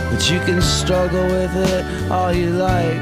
but you can struggle with it all you like.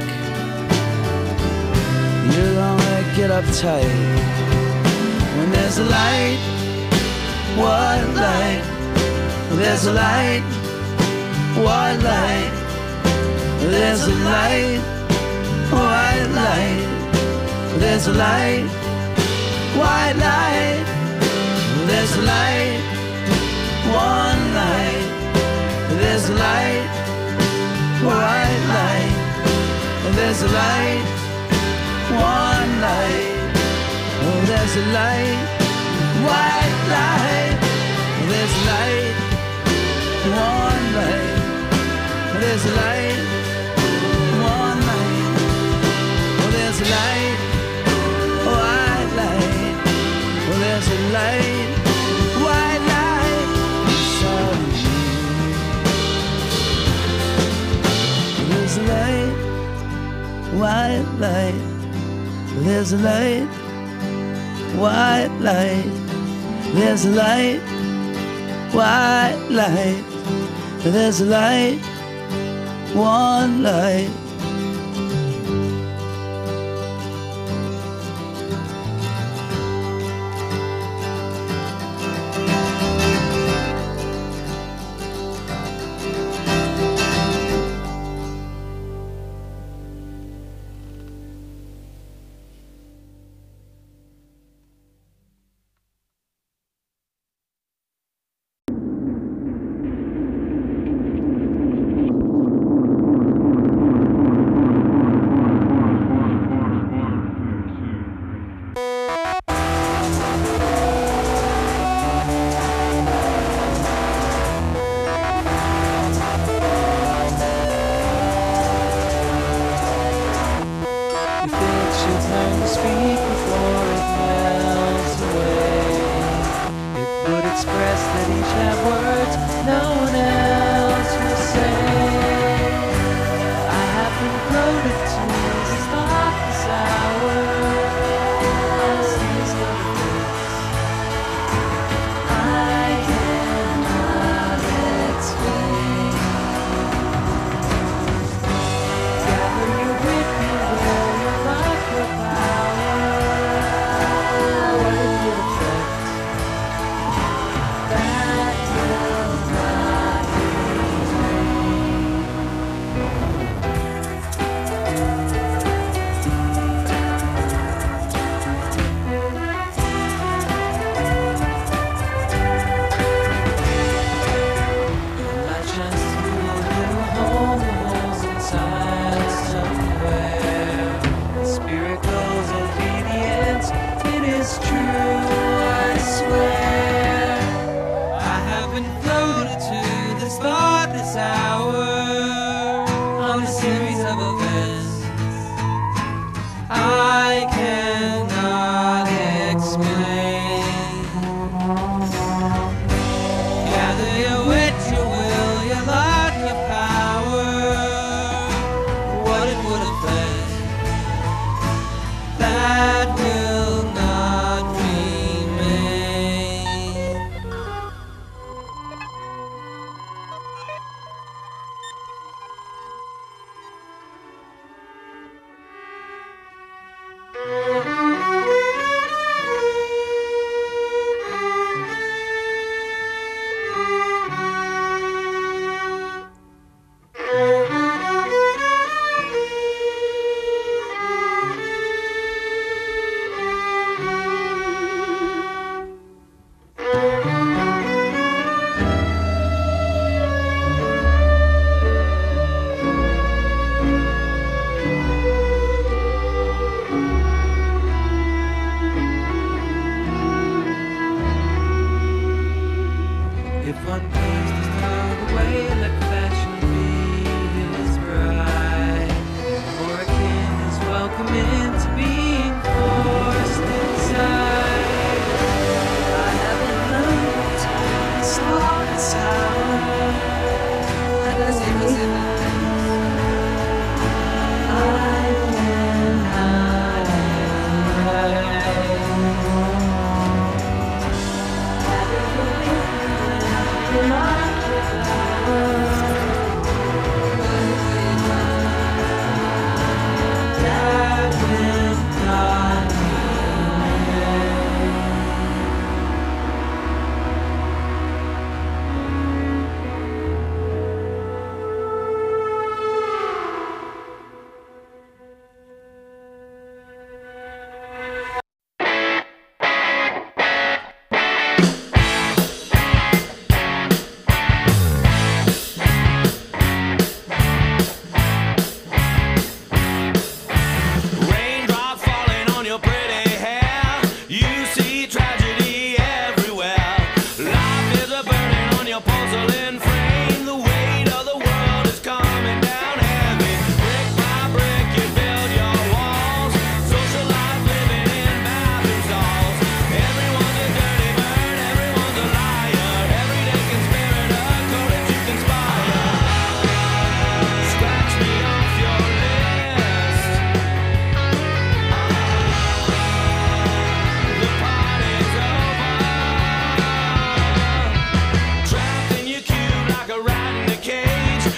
You don't get uptight when there's a light. What light? There's a light. What light? There's a light. White light. There's a light. White light. There's a light. One light. There's a light. White light. There's a light. One light. Oh, there's a light. White light. There's a light. One light. There's a light. One light. Oh, there's a light. White light. Oh, there's a light. White light. Inside of you. There's a light. White light. There's a light. White light. There's a light. White light. There's a light. One light.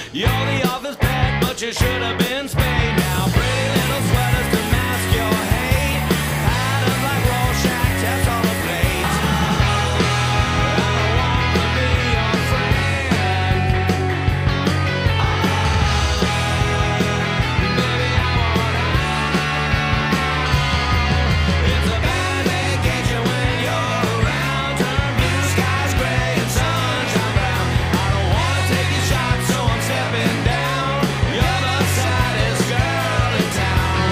You're the office pet, but you should have been spayed. Now pretty little sweaters to mask your hate. Patterns like Rorschach tests on a plate. I don't wanna be your friend. Baby, I want out. It's a bad vacation when you're around. Turn blue skies gray and sunshine brown. I don't wanna take your shot, so I'm stepping down. You're the saddest girl in town.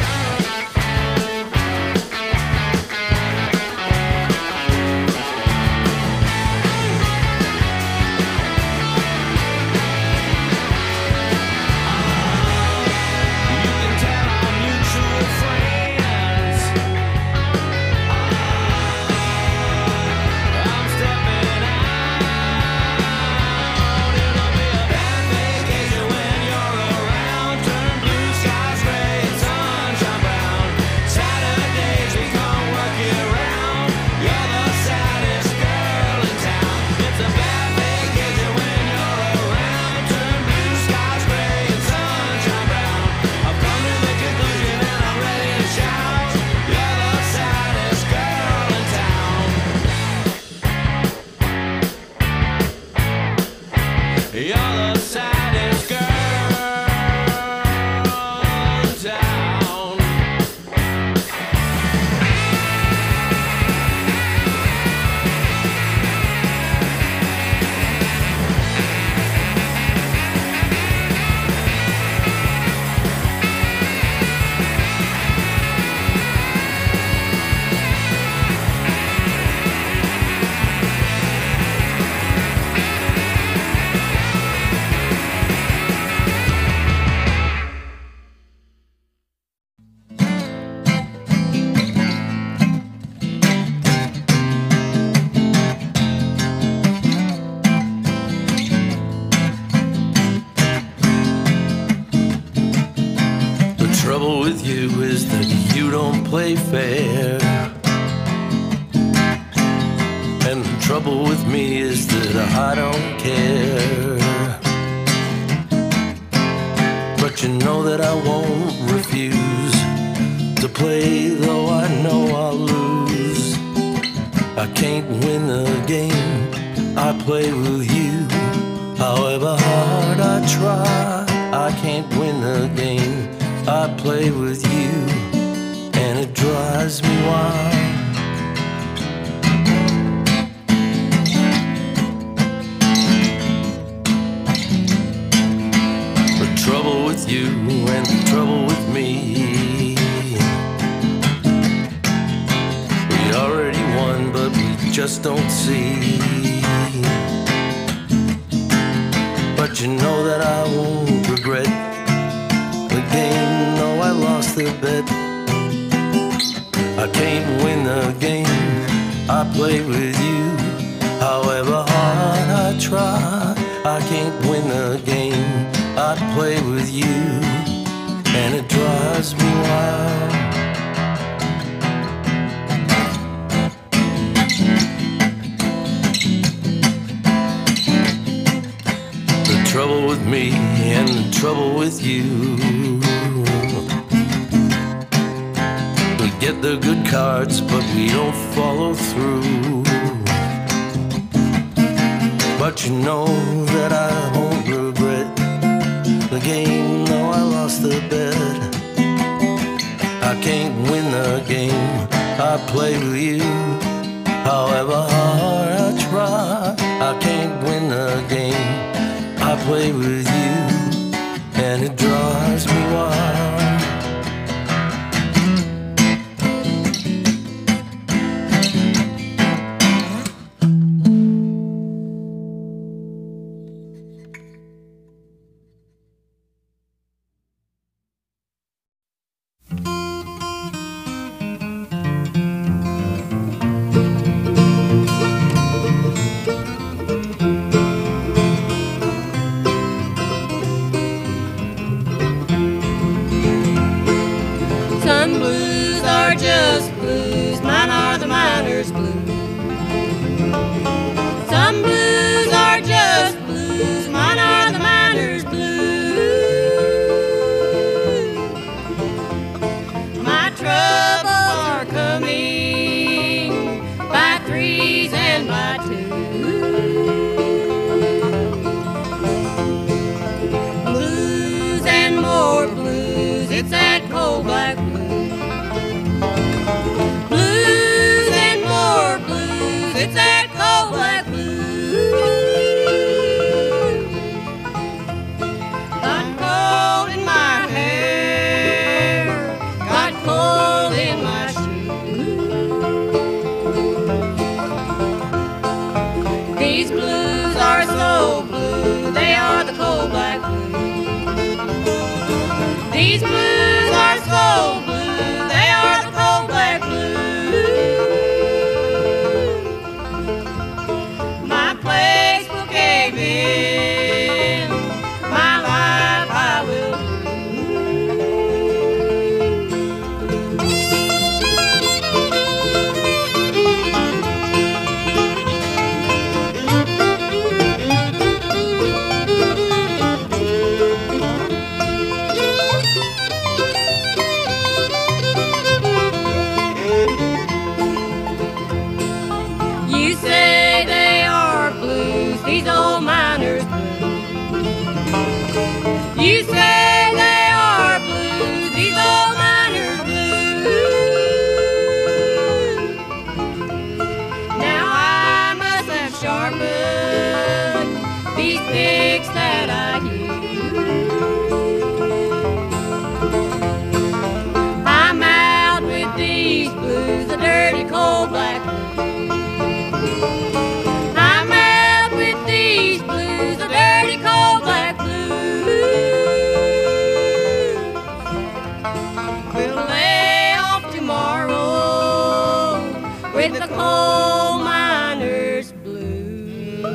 You can tell our mutual friends. I'm stepping out. It'll be a bad vacation when you're around. Turn blue skies gray and sunshine brown. Saturdays become work year round. You're the saddest girl in town. It's a bad vacation when you're around. Turn blue skies gray and sunshine brown. I've come to the conclusion and I'm ready to shout. You're the saddest girl in town. You're the saddest girl in town. The trouble with you is that you don't play fair. And the trouble with me is that I don't care. But you know that I won't refuse to play, though I know I'll lose. I can't win the game I play with you. However hard I try, I can't win the game I play with you, and it drives me wild. The trouble with you and the trouble with me, we already won, but we just don't see. But you know that I won't regret the game, no, I lost the bet. I can't win the game I play with you. However hard I try, I can't win the game I play with you, and it drives me wild. The trouble with me and the trouble with you, we get the good cards, but we don't follow through. But you know that I won't regret the game, though I lost the bet. I can't win the game I play with you. However hard I try, I can't win the game I play with you, and it drives me wild. Got cold in my hair, got cold in my shoes. These blues are so blue, they are the cold black blues. These blues are so blue, they are the cold black blues. My place will cave in, my life I will You say they are blues, these old miners blues. You say they are blues, these old miners blues. Now I must have sharpened these picks that I use. I'm out with these blues, the dirty cold black blues. I'm out with these blues, the dirty cold black blues. We'll lay off tomorrow with the coal miners blues.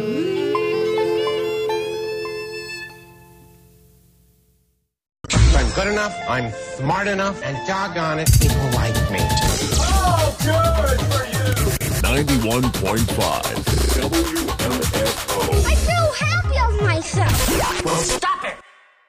I'm good enough, I'm smart enough, and doggone it, people like me. 91.5 WMFO. I feel happy of myself. Well, stop it!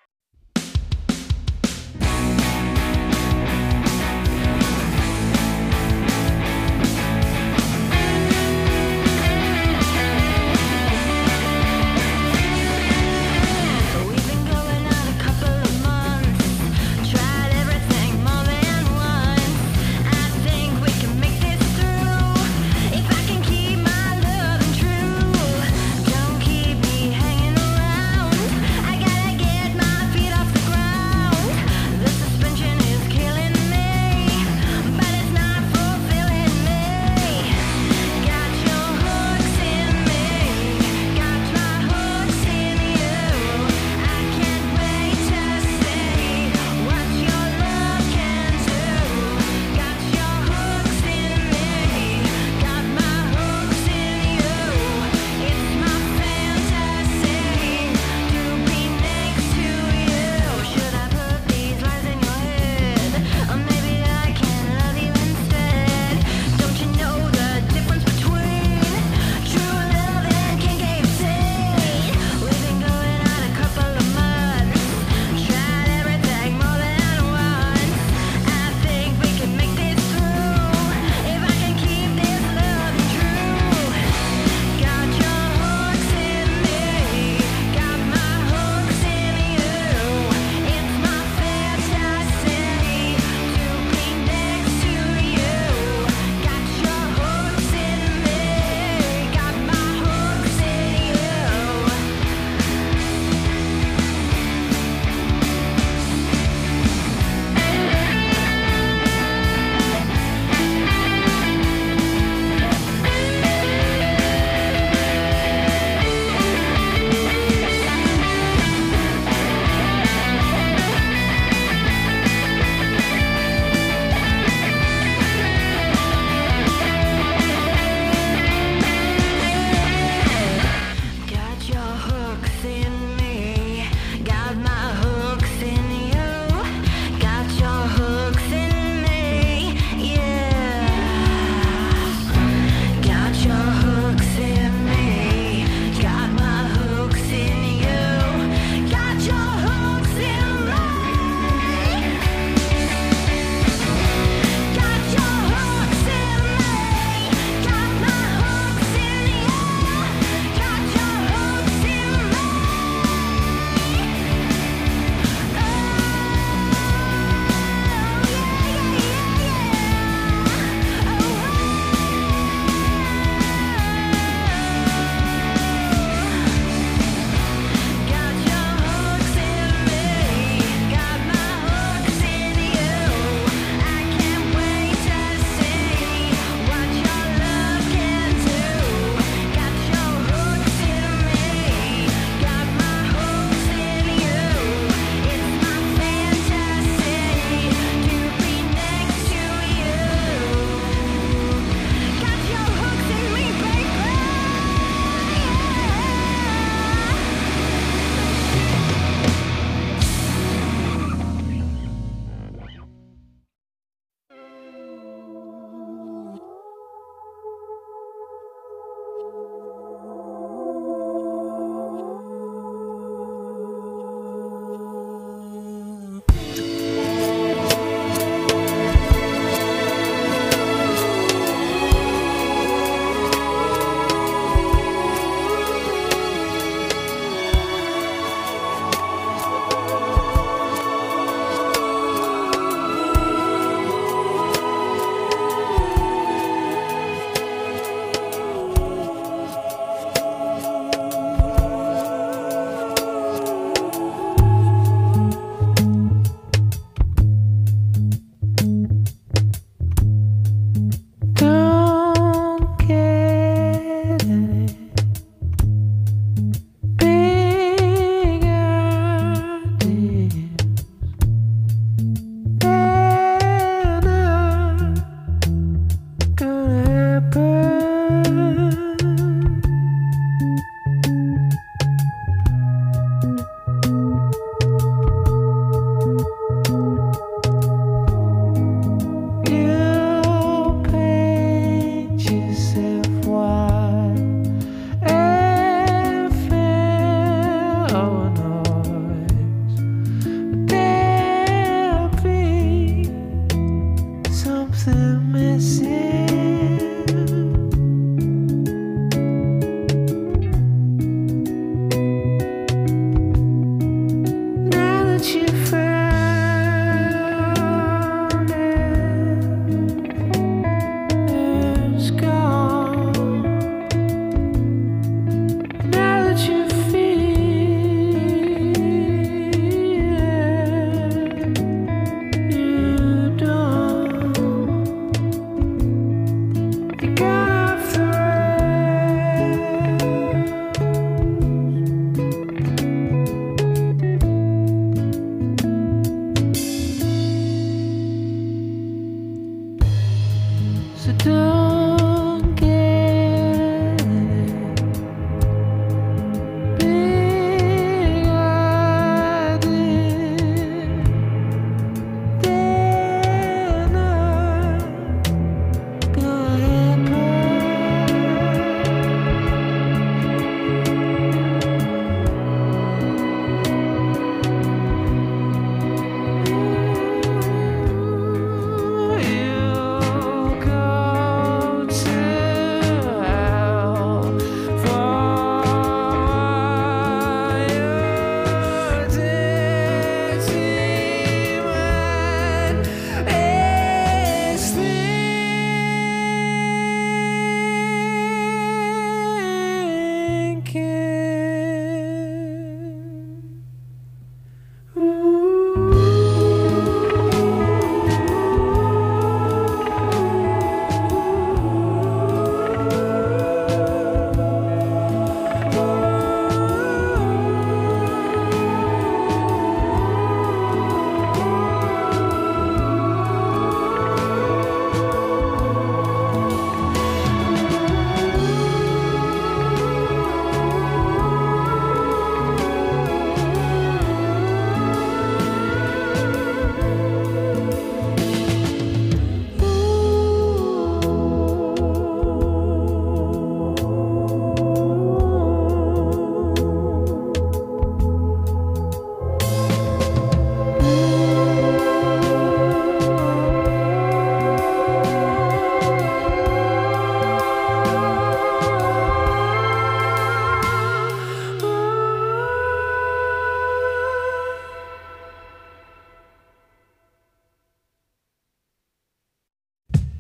We've been going on a couple of months, tried everything more than once. I think we can make this through if I can keep my loving true. Don't keep me hanging around. I got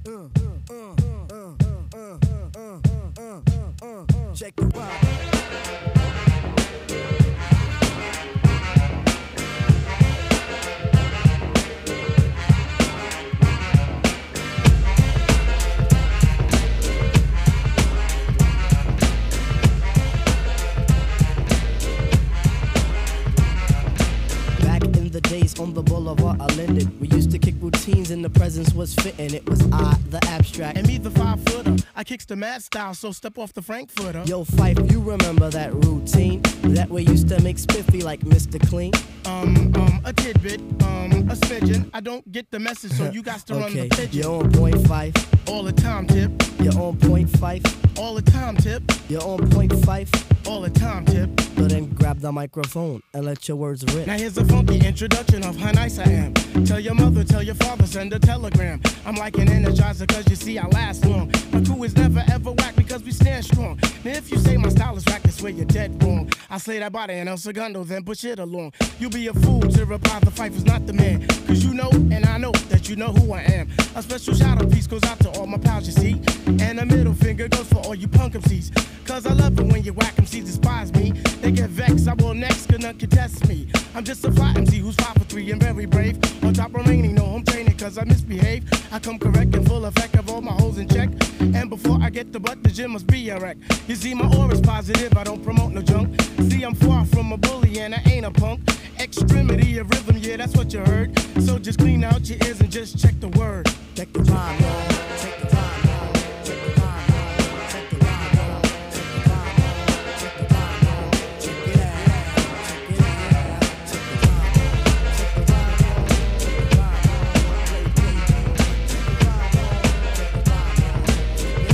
Check the ride. Days on the boulevard of Linden, we used to kick routines and the presence was fitting. It was I, the abstract, and me, the 5-footer. I kicks the mad style, so step off the Frankfurter. Yo, Fife, you remember that routine that we used to make spiffy like Mr. Clean? A tidbit, a smidgen. I don't get the message, so you got to run the pigeon. You're on point, Fife. All the time, Tip. You're on point, Fife. All the time, Tip. You're on point, Fife. All the time, Tip. So then grab the microphone and let your words rip. Now here's a funky introduction of how nice I am. Tell your mother, tell your father, send a telegram. I'm like an energizer, cause you see I last long. My crew is never ever whack because we stand strong. Now if you say my style is whack, that's where you're dead wrong. I slay that body in El Segundo, then push it along. You'll be a fool to reply the Fife is not the man. Cause you know, and I know, that you know who I am. A special shout out piece goes out to all my pals, you see. And a middle finger goes for all you punk MCs. Cause I love it when you whack MCs despise me. They get vexed, I will next, cause none can test me. I'm just a fly MC who's 5 for 3 and very brave. On top remaining, no home training cause I misbehave. I come correct and full effect of all my hoes in check. And before I get the butt, the gym must be a wreck. You see my aura's positive, I don't promote no junk. See I'm far from a bully and I ain't a punk. Extremity of rhythm, yeah that's what you heard. So just clean out your ears and just check the word. Check the rhyme, y'all. Check the rhyme, y'all. Check the rhyme, y'all. Check the rhyme, y'all. Check the rhyme, y'all. Check the rhyme, y'all. Check it out. Check it out. Check the rhyme, y'all. Check the rhyme, y'all. Check the rhyme, y'all. Play, play, play. Check the rhyme, y'all. Check the rhyme, y'all. Check it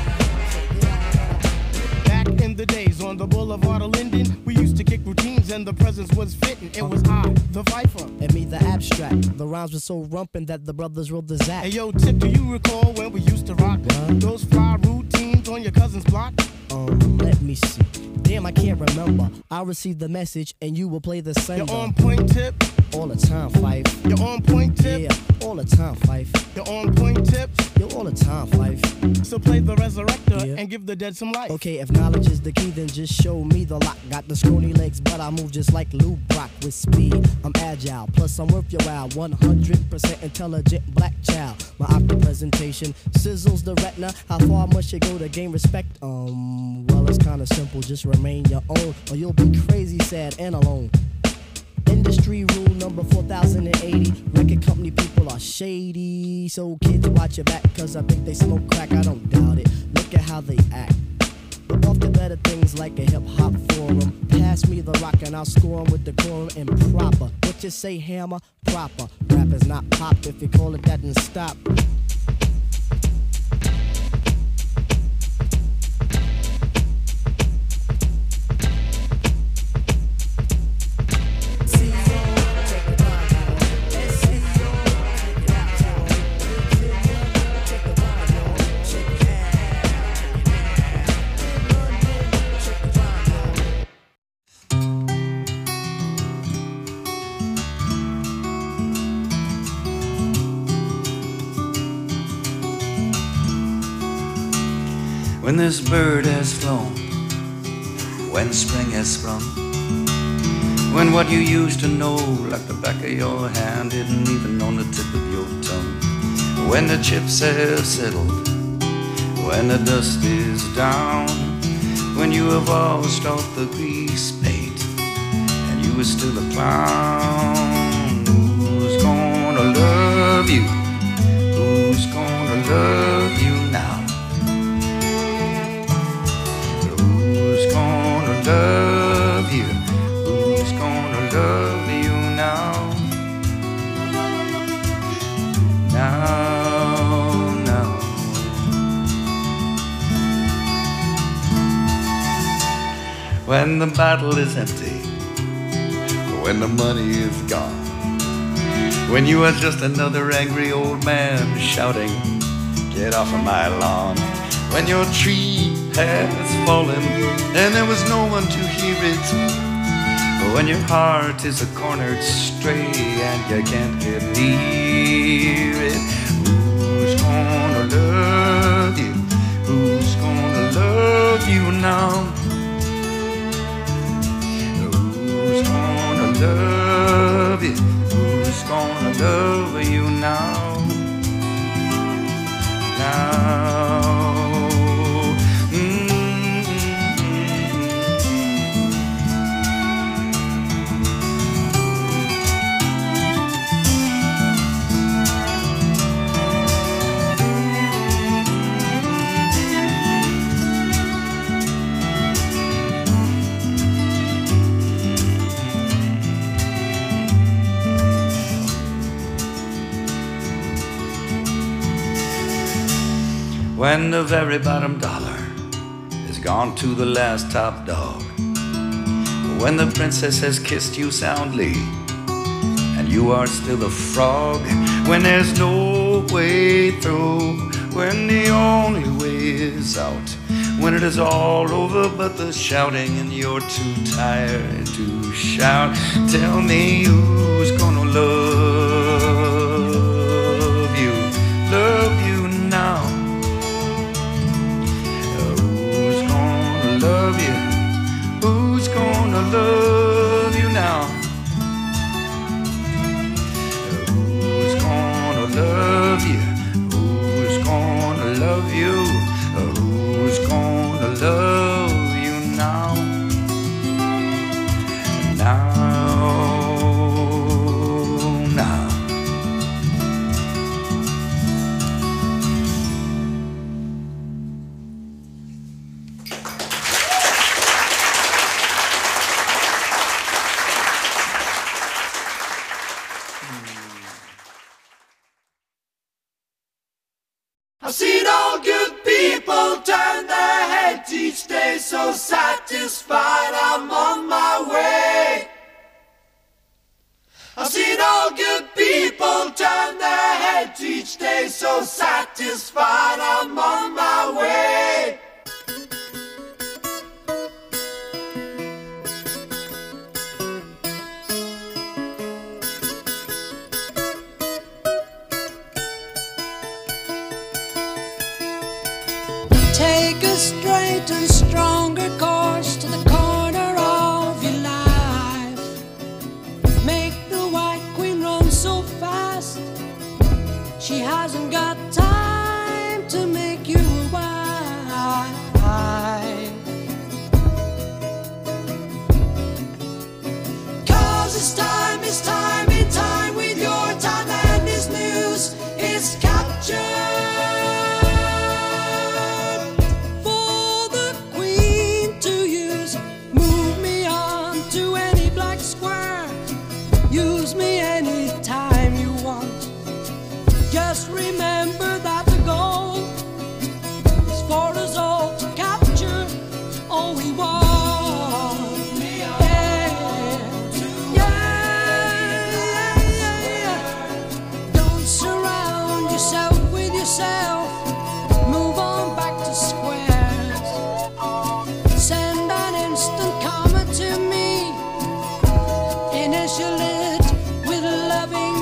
out. Check it out. Back in the days on the boulevard of Linden, we used to kick routines and the presence was fitting. It was I, the Viper. And me, the abstract. The rhymes were so rumpin' that the brothers rolled the zap. Hey yo, Tip, do you recall when we used to rock those fly routines on your cousin's block? Let me see. Damn, I can't remember. I'll receive the message and you will play the sender. You're on point, Tip. All the time, Fife. You're on point, Tip. Yeah, all the time, Fife. You're on point, Tip. You're all the time, Fife. So play the resurrector and give the dead some life. Okay, if knowledge is the key, then just show me the lock. Got the scrawny legs, but I move just like Lou Brock with speed. I'm agile, plus I'm worth your while. 100% intelligent black child. My optic presentation sizzles the retina. How far must you go to gain respect? Well, it's kinda simple. Just remain your own, or you'll be crazy, sad, and alone. Industry rule number 4080. Record company people are shady. So kids watch your back, cause I think they smoke crack. I don't doubt it. Look at how they act. But off the better things like a hip-hop forum. Pass me the rock and I'll score 'em with decorum and proper. What you say, hammer? Proper. Rap is not pop. If you call it that, then stop. When this bird has flown, when spring has sprung, when what you used to know like the back of your hand isn't even on the tip of your tongue, when the chips have settled, when the dust is down, when you have washed off the grease paint and you are still a clown, who's gonna love you? Who's gonna love you now? Love you, who's gonna love you now? Now. When the bottle is empty, when the money is gone, when you are just another angry old man shouting, get off of my lawn, when your tree has fallen and there was no one to hear it, when your heart is a cornered stray and you can't get near it, who's gonna now? Who's gonna love you? Who's gonna love you now? Now. When the very bottom dollar has gone to the last top dog, when the princess has kissed you soundly and you are still a frog, when there's no way through, when the only way is out, when it is all over but the shouting and you're too tired to shout, tell me who's gonna love you now? Love you. Who's gonna love you now? Who's gonna love you? Who's gonna love you? Who's gonna love you now? Now. I've seen all good people turn their heads each day, so satisfied I'm on my way. I've seen all good people turn their heads each day, so satisfied I'm on my way. Take a straight and stronger course to the corner of your life. Make the White Queen run so fast, she hasn't got time to make you a wife. 'Cause it's time in time with your time, and this news is captured. Just remember that the goal is for us all to capture all we want. Yeah. Don't surround yourself with yourself. Move on back to squares. Send an instant comment to me. Initial it with loving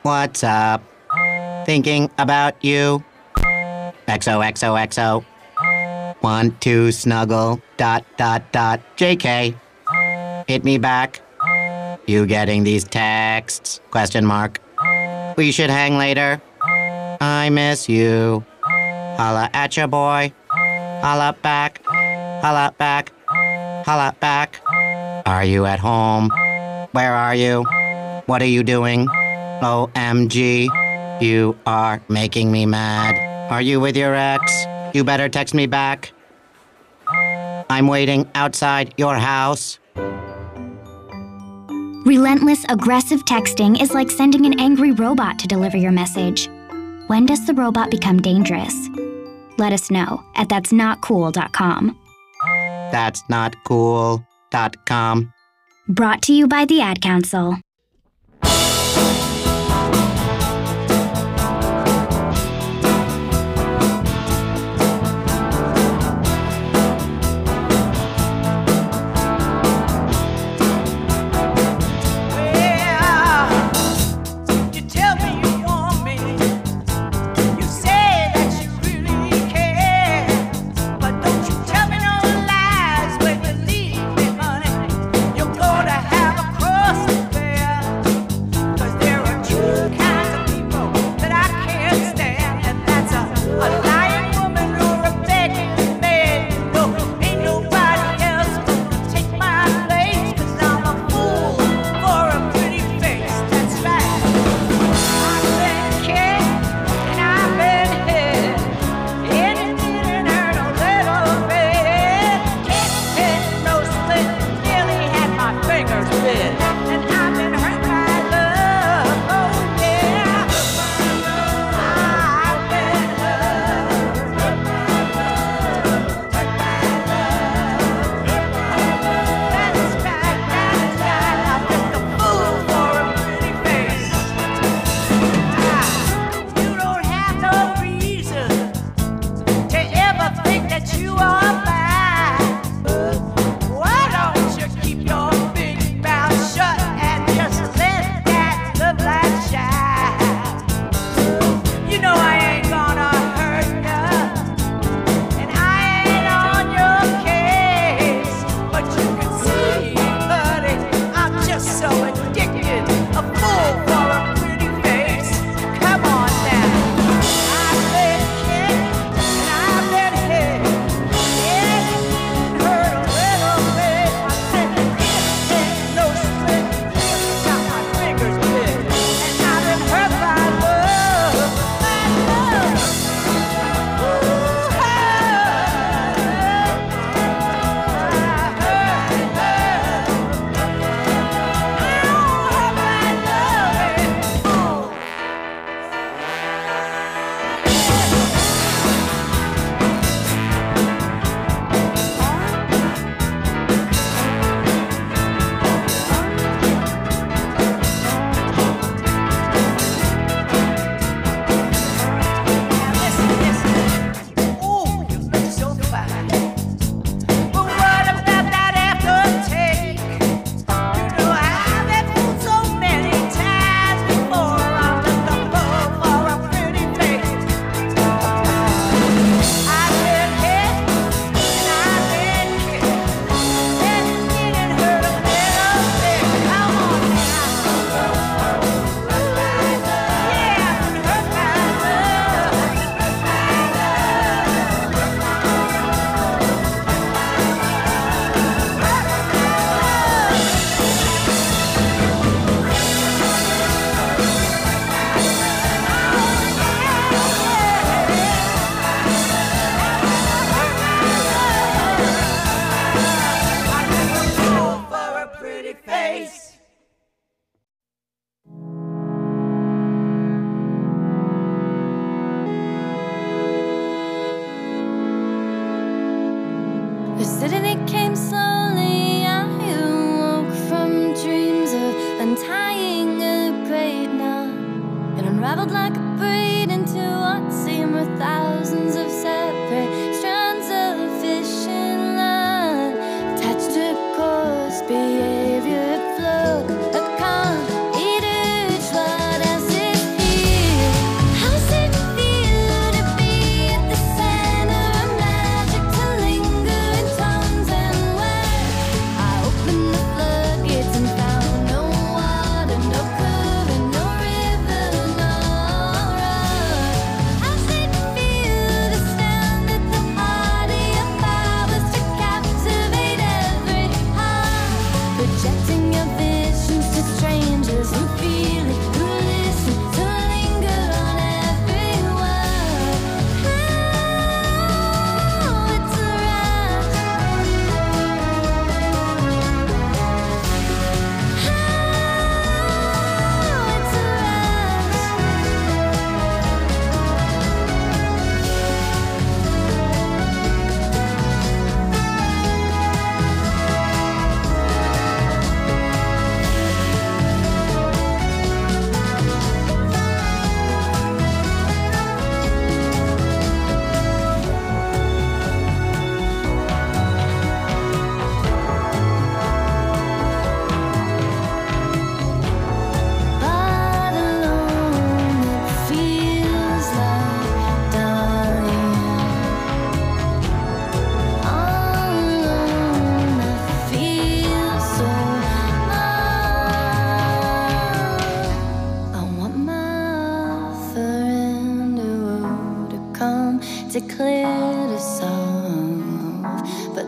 What's up? Thinking about you. XOXOXO. Want to snuggle. ... JK. Hit me back. You getting these texts? ? We should hang later. I miss you. Holla at ya, boy. Holla back. Holla back. Holla back. Are you at home? Where are you? What are you doing? OMG. You are making me mad. Are you with your ex? You better text me back. I'm waiting outside your house. Relentless, aggressive texting is like sending an angry robot to deliver your message. When does the robot become dangerous? Let us know at that'snotcool.com. That'snotcool.com. Brought to you by the Ad Council. You're gonna have a cross to bear. The city came slowly. I awoke from dreams of untying a great knot and unraveled like a braid into what seemed were thousands of separate strands of fishing line attached to course behavior flow. A con each what else is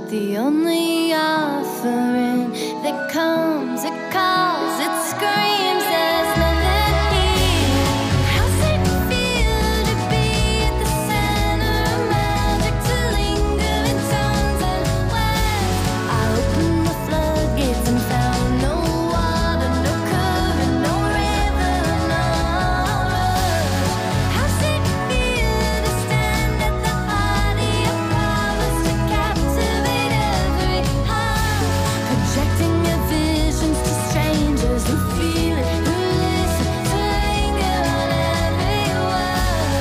The only offering that comes, it calls, it screams, there's nothing here. How's it feel to be at the center of magic, to linger in tones and lands? I opened the floodgates and found no water, no current, no river, no road. How's it feel to stand at the heart of your promise, to captivate every heart, projecting your visions to strangers who feel it, who listen, to linger on every word.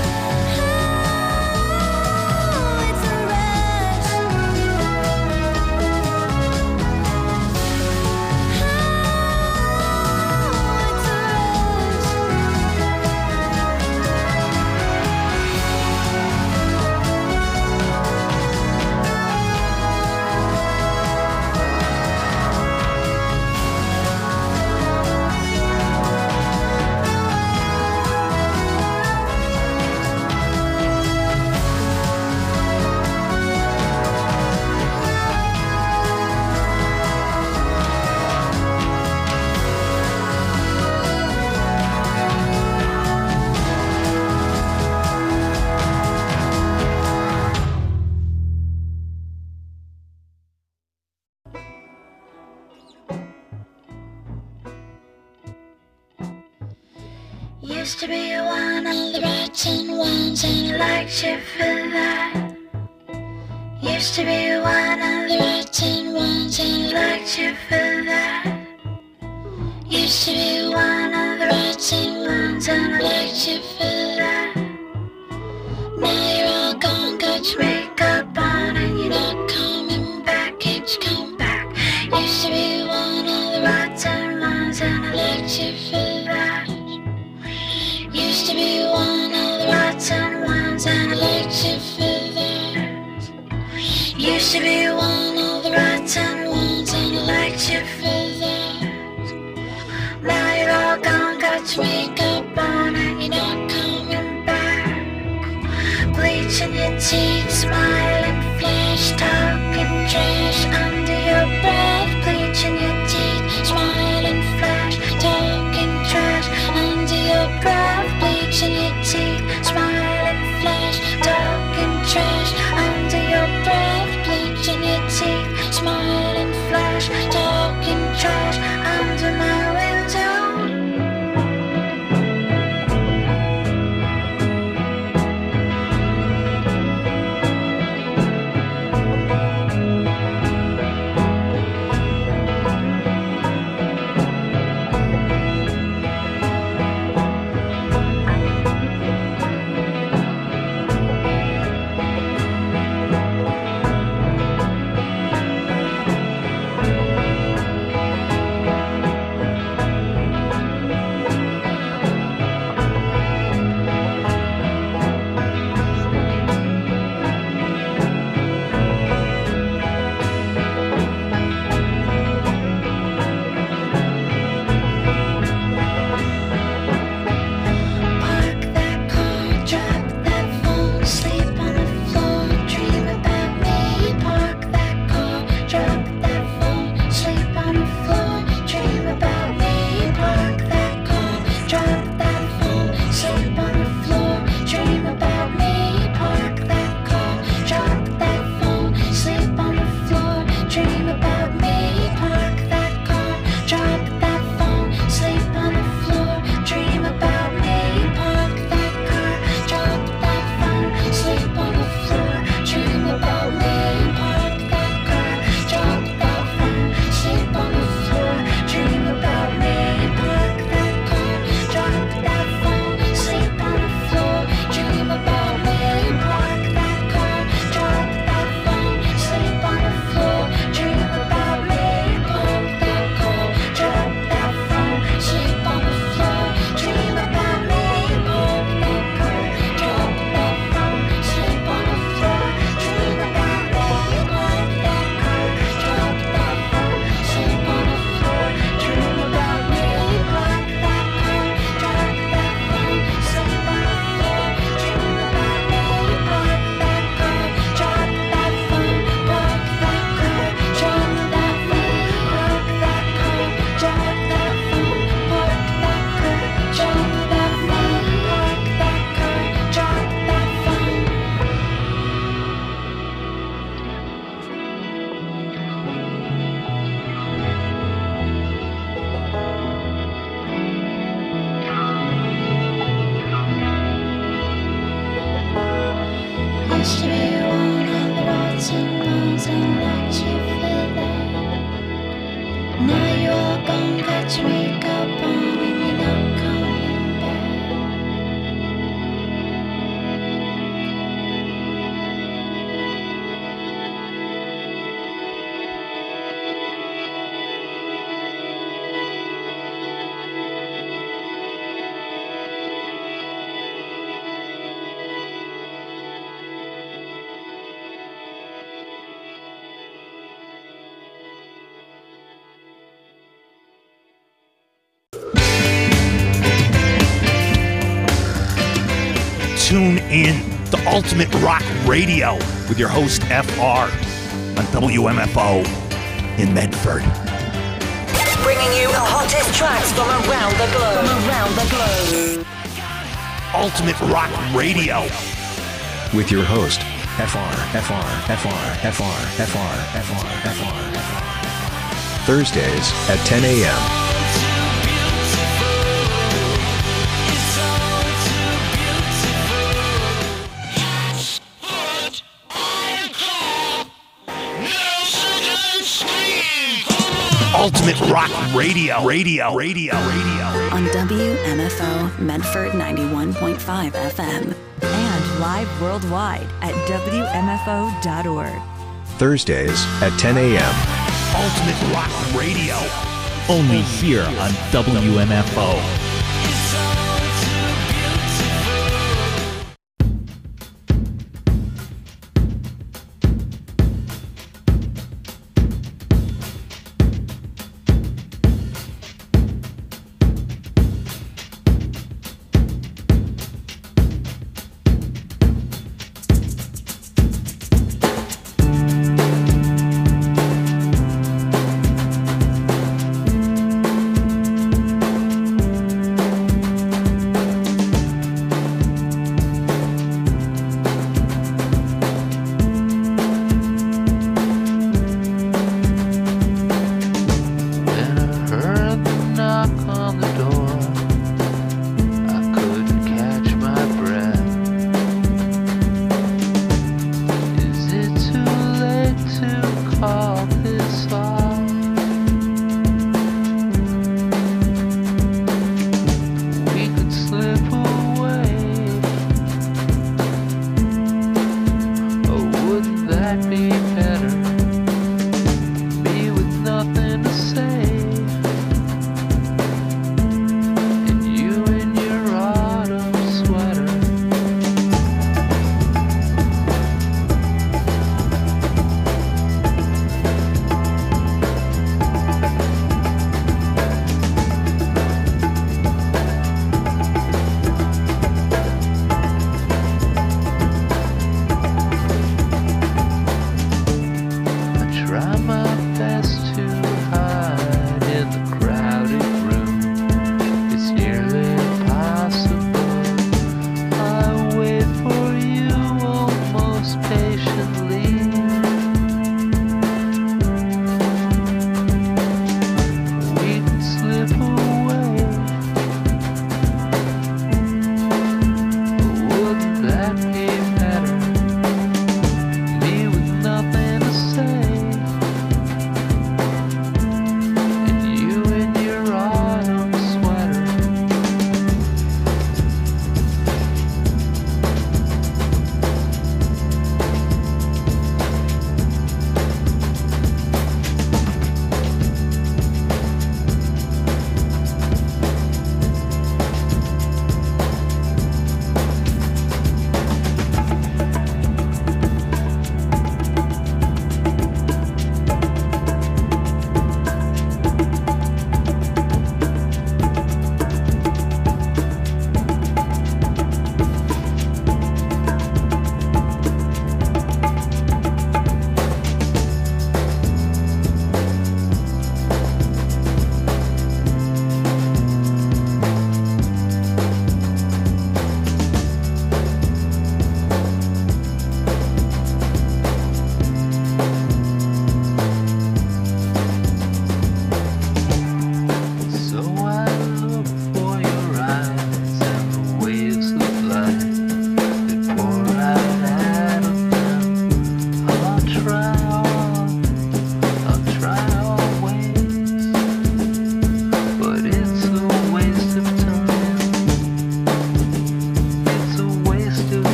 Oh, it's a rush. Oh, it's a Used to be one of the rotten ones, and I liked you for that. Used to be one of the rotten ones, and I liked you for that. Used to be one of the rotten ones, and I liked you for that. Now you're all gone, got your makeup on, and you're not coming back. Can't you come back? Used to be one of the rotten ones, and I liked you for that. Used to be one of the rotten ones, and I liked you for that. Used to be one of the rotten ones, and I liked you for that. Now you're all gone, got your makeup on, and you're not coming back. Bleaching your teeth, smiling, flash, talking trash under your breath. Bleaching your teeth, smiling, flash, talking trash under your breath. Bleaching your teeth, smiling, flash, talking trash under your breath. Bleaching your teeth, smiling, flash, talking trash under my window. in to Ultimate Rock Radio with your host, FR, on WMFO in Medford. Bringing you the hottest tracks from around the globe. Ultimate Rock Radio with your host, FR. Thursdays at 10 a.m. Ultimate Rock Radio. On WMFO Medford 91.5 FM. And live worldwide at WMFO.org. Thursdays at 10 a.m. Ultimate Rock Radio. Only here on WMFO.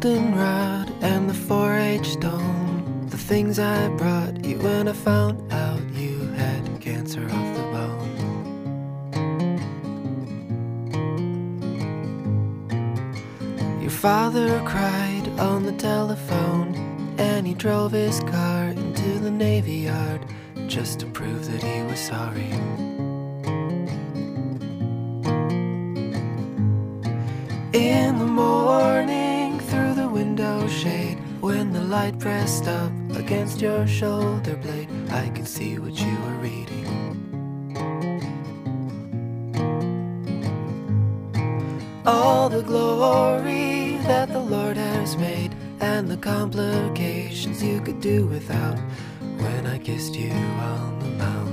goldenrod and the 4-H stone, the things I brought you when I found out you had cancer of the bone. Your father cried on the telephone, and he drove his car into the Navy Yard just to prove that he was sorry. In the morning, through the window shade, when the light pressed up against your shoulder blade, I could see what you were reading. All the glory that the Lord has made, and the complications you could do without, when I kissed you on the mouth.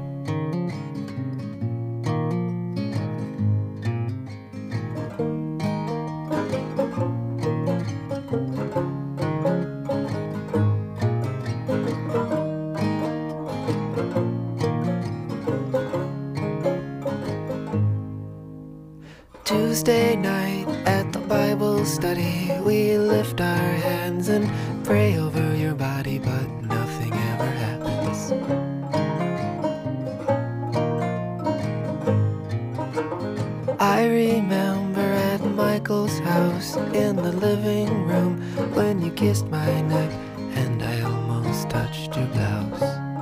Tuesday night at the Bible study, we lift our hands and pray over your body, but nothing ever happens. I remember at Michael's house in the living room when you kissed my neck and I almost touched your blouse.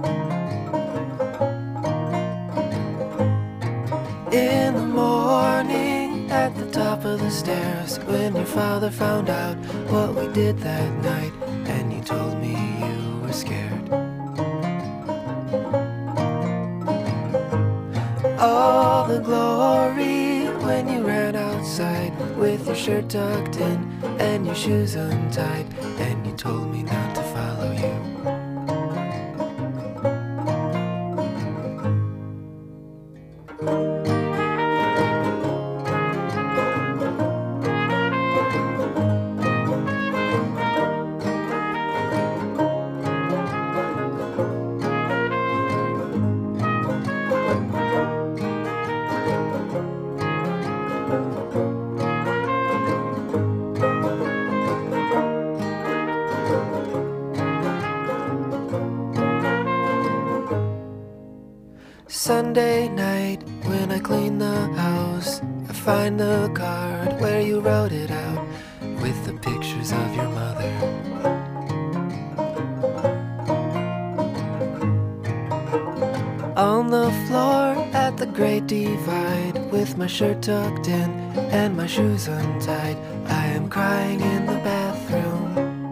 In the morning at the top of the stairs, when your father found out what we did that night, and you told me you were scared. All the glory when you ran outside with your shirt tucked in and your shoes untied, and you told me not to follow you. Sunday night, when I clean the house, I find the card where you wrote it out with the pictures of your mother. On the floor at the Great Divide, with my shirt tucked in and my shoes untied, I am crying in the bathroom.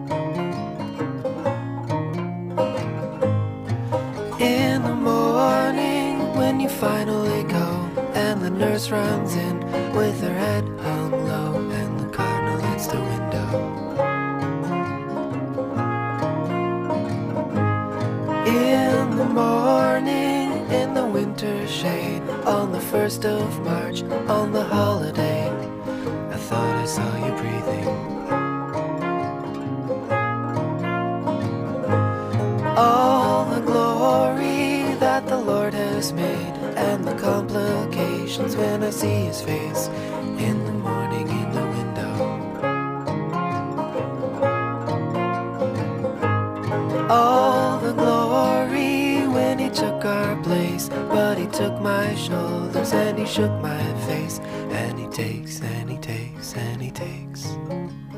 In the morning, when you finally go, and the nurse runs in with her head hung low, and the cardinal hits the window. In the morning, in the winter shade, on the 1st of March, on the holiday, I thought I saw you breathing. All the glory that the Lord has made, and the complications when I see his face in the morning in the window. All the glory when he took our place, but he took my shoulders and he shook my face, and he takes and he takes and he takes.